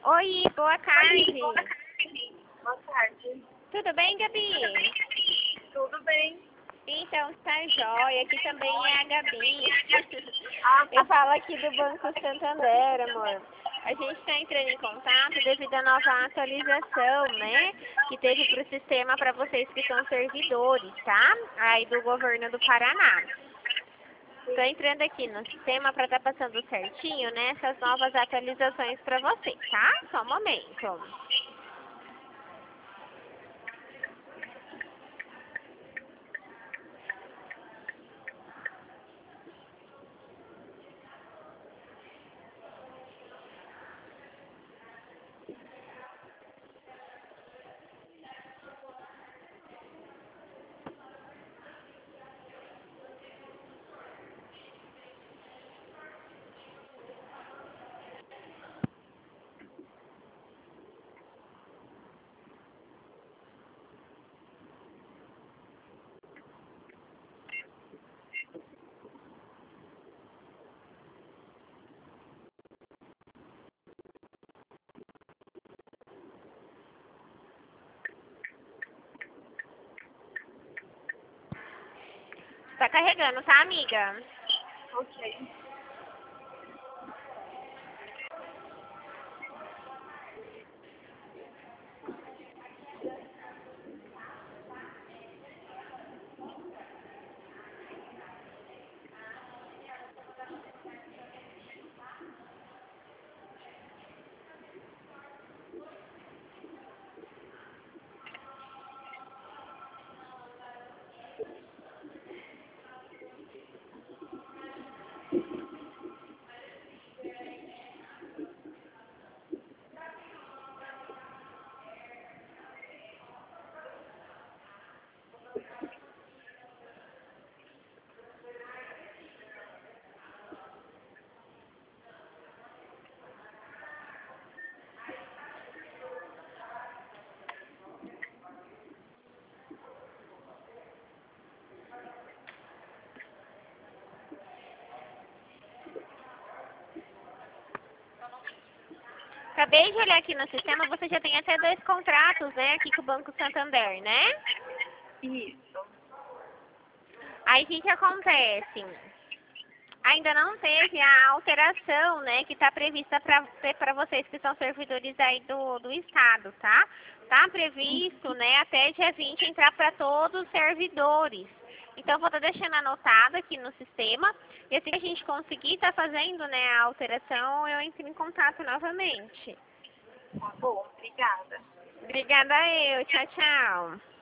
Oi, boa tarde. Boa tarde. Tudo bem, Gabi? Tudo bem? Então, tá jóia. Aqui também é a Gabi. Ah, Eu falo aqui do Banco Santander, amor. A gente está entrando em contato devido à nova atualização, né? Que teve para o sistema para vocês que são servidores, tá? Aí do governo do Paraná. Estou entrando aqui no sistema para estar passando certinho, né? Essas novas atualizações para vocês, tá? Só um momento. Tá carregando, tá, amiga? ok. Acabei de olhar aqui no sistema, você já tem até 2 contratos, né, aqui com o Banco Santander, né? Isso. Aí o que acontece? Ainda não teve a alteração, né, que está prevista para vocês que são servidores aí do Estado, tá? Tá previsto, né, até dia 20 entrar para todos os servidores. Então, vou estar deixando anotado aqui no sistema. E assim que a gente conseguir estar fazendo, né, a alteração, eu entro em contato novamente. Tá bom, obrigada. Obrigada eu. Tchau, tchau.